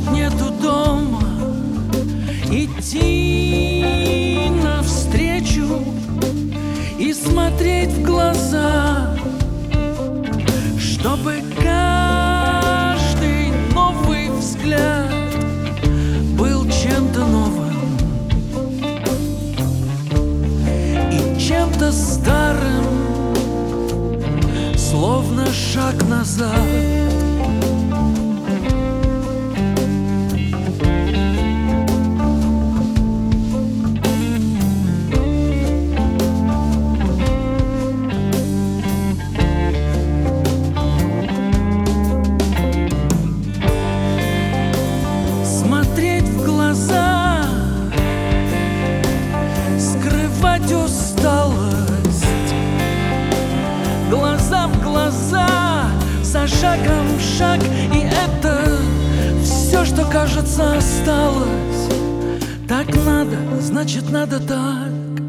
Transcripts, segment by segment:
значит нету дома. Идти навстречу и смотреть в глаза, чтобы каждый новый взгляд был чем-то новым и чем-то старым, словно шаг назад. Смотреть в глаза, скрывать усталость, глаза в глаза, за шагом в шаг. И это все, что, кажется, осталось. Так надо, значит надо так.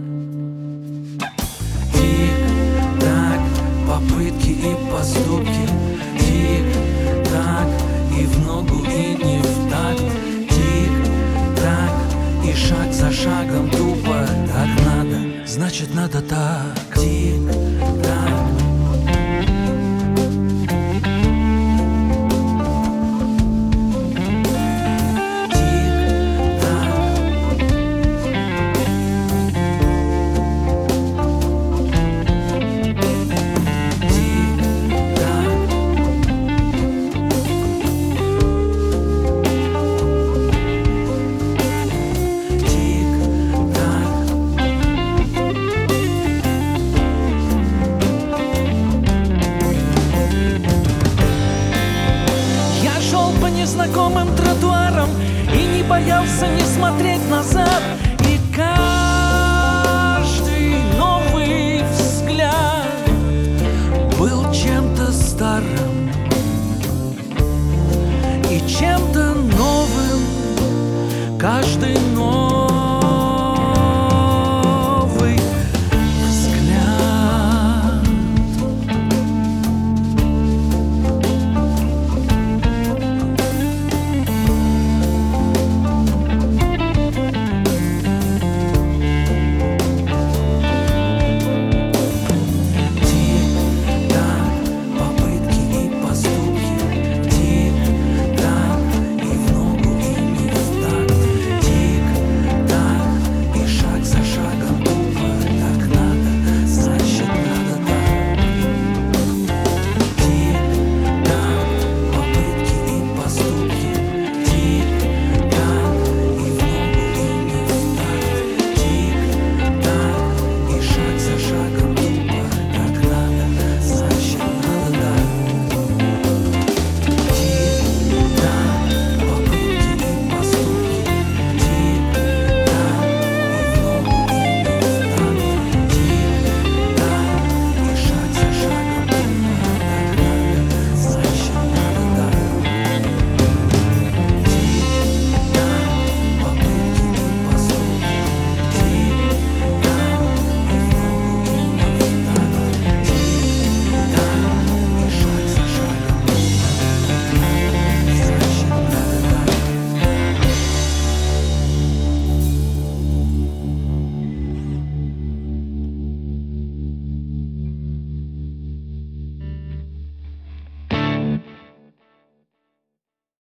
Тик-так, попытки и поступки. Тик-так, и в ногу, и не в такт. Тик-так, и шаг за шагом тупо. Так надо, значит надо так. Тик-так. По незнакомым тротуарам и не боялся не смотреть назад. И каждый новый взгляд был чем-то старым и чем-то новым. Каждый новый